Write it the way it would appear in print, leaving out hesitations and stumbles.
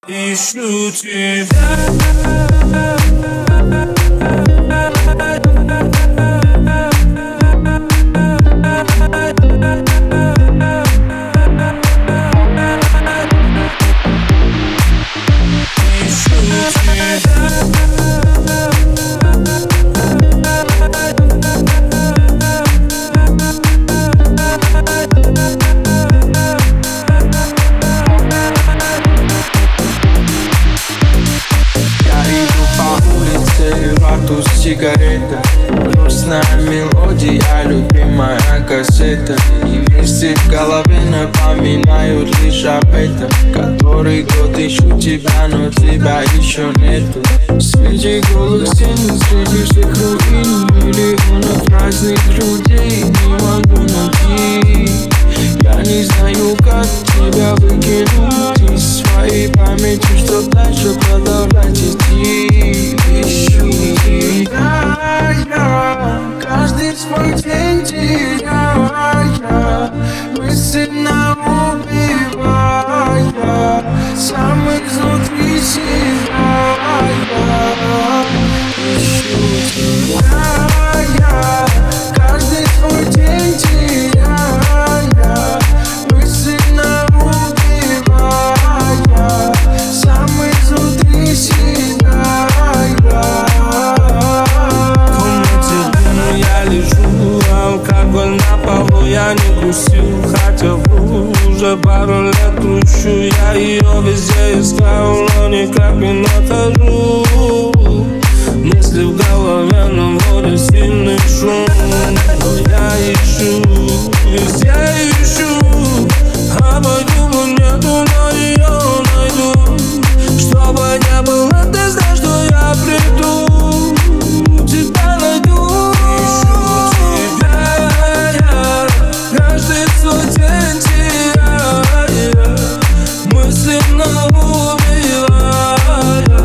Ищу тебя. Сигарета, грустная мелодия, любимая кассета. И мысли в голове напоминают лишь об этом. Который год ищу тебя, но тебя еще нету. Среди голых стен, среди всех руин, миллионов разных людей не могу найти. Я не знаю, как тебя выкинуть из своей памяти, чтоб дальше продолжать идти. Ищу тебя, я каждый свой день теряя, мысленно убивая, сам изнутри себя. Ищу тебя, я каждый свой день теряя, мысленно убивая, сам изнутри себя. В комнате дыма я лежу, алкоголь на полу, я не грустил, хотя уже пару лет кручу. Я ее везде искал, но никак не нахожу. Мысли в голове, но вроде сильный шум. Но я ищу, везде ищу, а по-другому нету, но ее найду. Чтобы не было, ты знаешь, что я приду, тебя найду. Ищу тебя, я каждый свой день теряя, мысленно убивая,